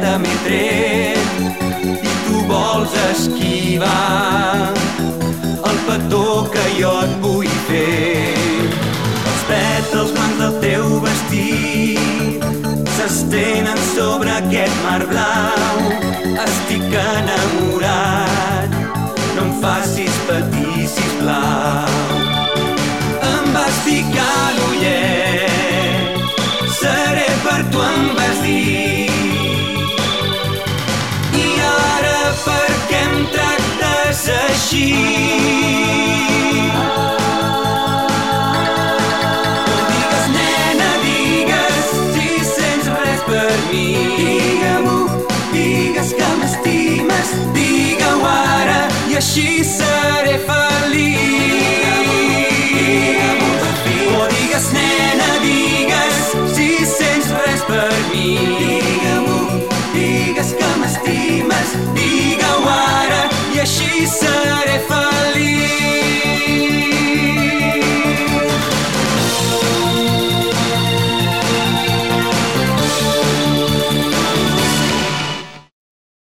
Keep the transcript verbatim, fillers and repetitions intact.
que m'he tret i tu vols esquivar el petó que jo et vull fer. Els pètals blancs del teu vestit s'estenen sobre aquest mar blau. Estic enamorat, no em facis patir, sisplau. Em vas ficar l'ullet, seré per tu, em vas dir. I ara per què em tractes així? No digues, nena, digues si sents res per mi. Digue-m'ho, digues que m'estimes, digue-ho ara i així seré feliç.